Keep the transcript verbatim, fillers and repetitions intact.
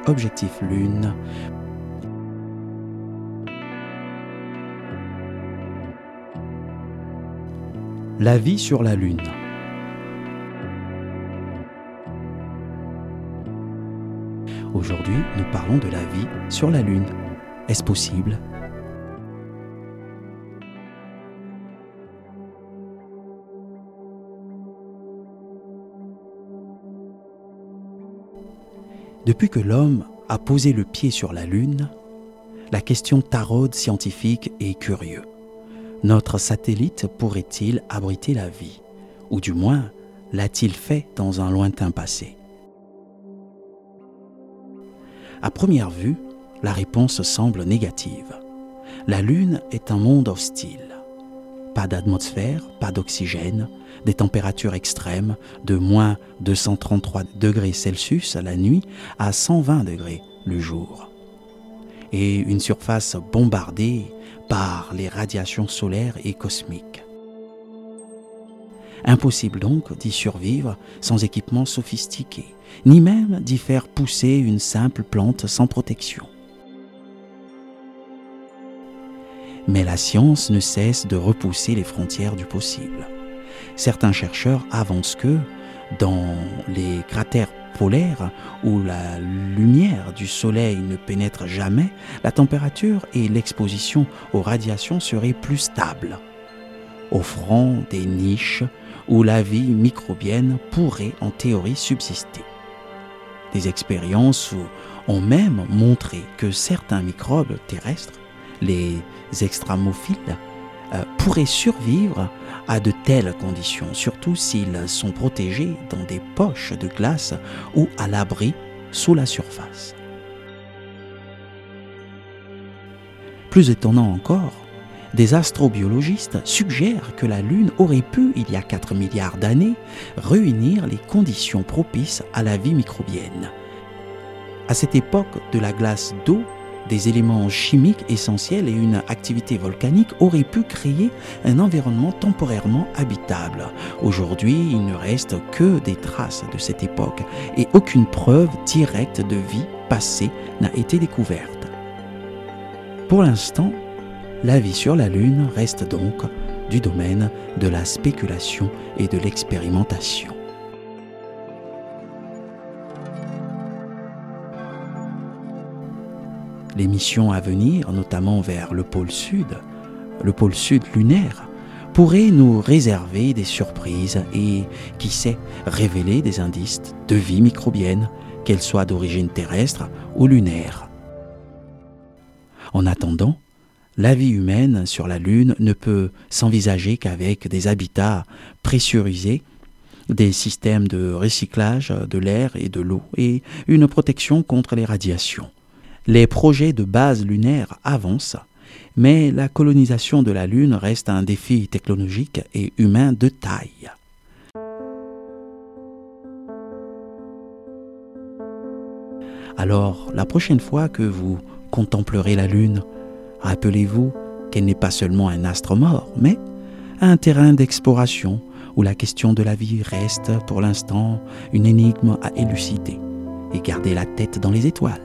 Objectif Lune. La vie sur la Lune. Aujourd'hui, nous parlons de la vie sur la Lune. Est-ce possible ? Depuis que l'homme a posé le pied sur la Lune, la question taraude scientifique est curieuse. Notre satellite pourrait-il abriter la vie ? Ou du moins, l'a-t-il fait dans un lointain passé ? À première vue, la réponse semble négative. La Lune est un monde hostile. Pas d'atmosphère, pas d'oxygène, des températures extrêmes de moins deux cent trente-trois degrés Celsius la nuit à cent vingt degrés le jour. Et une surface bombardée par les radiations solaires et cosmiques. Impossible donc d'y survivre sans équipement sophistiqué, ni même d'y faire pousser une simple plante sans protection. Mais la science ne cesse de repousser les frontières du possible. Certains chercheurs avancent que, dans les cratères polaires où la lumière du soleil ne pénètre jamais, la température et l'exposition aux radiations seraient plus stables, offrant des niches où la vie microbienne pourrait en théorie subsister. Des expériences ont même montré que certains microbes terrestres, les extramophiles, euh, pourraient survivre à de telles conditions, surtout s'ils sont protégés dans des poches de glace ou à l'abri sous la surface. Plus étonnant encore, des astrobiologistes suggèrent que la Lune aurait pu, il y a quatre milliards d'années, réunir les conditions propices à la vie microbienne. À cette époque de la glace d'eau, des éléments chimiques essentiels et une activité volcanique auraient pu créer un environnement temporairement habitable. Aujourd'hui, il ne reste que des traces de cette époque et aucune preuve directe de vie passée n'a été découverte. Pour l'instant, la vie sur la Lune reste donc du domaine de la spéculation et de l'expérimentation. Les missions à venir, notamment vers le pôle sud, le pôle sud lunaire, pourraient nous réserver des surprises et, qui sait, révéler des indices de vie microbienne, qu'elle soit d'origine terrestre ou lunaire. En attendant, la vie humaine sur la Lune ne peut s'envisager qu'avec des habitats pressurisés, des systèmes de recyclage de l'air et de l'eau et une protection contre les radiations. Les projets de base lunaire avancent, mais la colonisation de la Lune reste un défi technologique et humain de taille. Alors, la prochaine fois que vous contemplerez la Lune, rappelez-vous qu'elle n'est pas seulement un astre mort, mais un terrain d'exploration où la question de la vie reste pour l'instant une énigme à élucider. Et gardez la tête dans les étoiles.